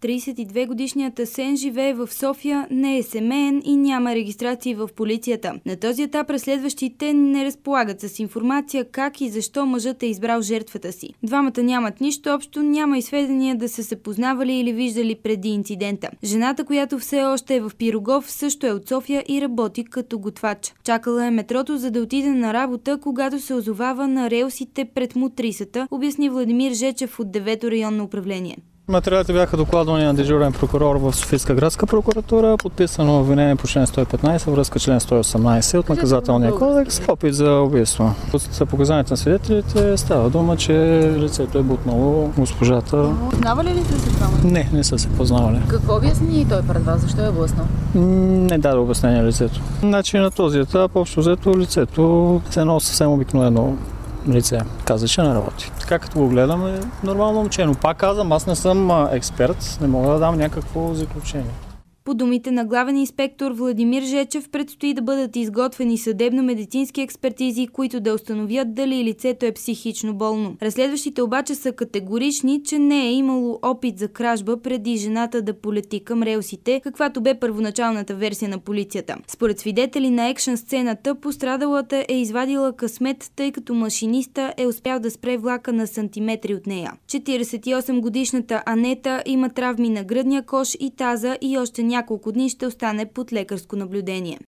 32-годишният Асен живее в София, не е семеен и няма регистрации в полицията. На този етап разследващите не разполагат с информация как и защо мъжът е избрал жертвата си. Двамата нямат нищо общо, няма и сведения да са се познавали или виждали преди инцидента. Жената, която все още е в Пирогов, също е от София и работи като готвач. Чакала е метрото, за да отиде на работа, когато се озовава на релсите пред Мотрисата, обясни Владимир Жечев от 9-то районно управление. Материалите бяха докладвани на дежурен прокурор в Софийска градска прокуратура, подписано обвинение по член 115, връзка член 118 от наказателния кодекс, опит за убийство. От показанията на свидетелите става дума, че лицето е бутнало госпожата. Познавали ли са се двамата? Не са се познавали. Какво обясни той пред вас? Защо е блъснал? Не даде обяснение лицето. Значи на този етап, общо взето, лицето е едно съвсем обикновено лице. Каза, че не работи. Така като го гледам е нормално момче, но пак казвам, аз не съм експерт, не мога да дам някакво заключение. По думите на главен инспектор Владимир Жечев, предстои да бъдат изготвени съдебно-медицински експертизи, които да установят дали лицето е психично болно. Разследващите обаче са категорични, че не е имало опит за кражба преди жената да полети към релсите, каквато бе първоначалната версия на полицията. Според свидетели на екшън сцената, пострадалата е извадила късмет, тъй като машиниста е успял да спре влака на сантиметри от нея. 48-годишната Анета има травми на гръдния кош и таза и още няколко дни ще остане под лекарско наблюдение.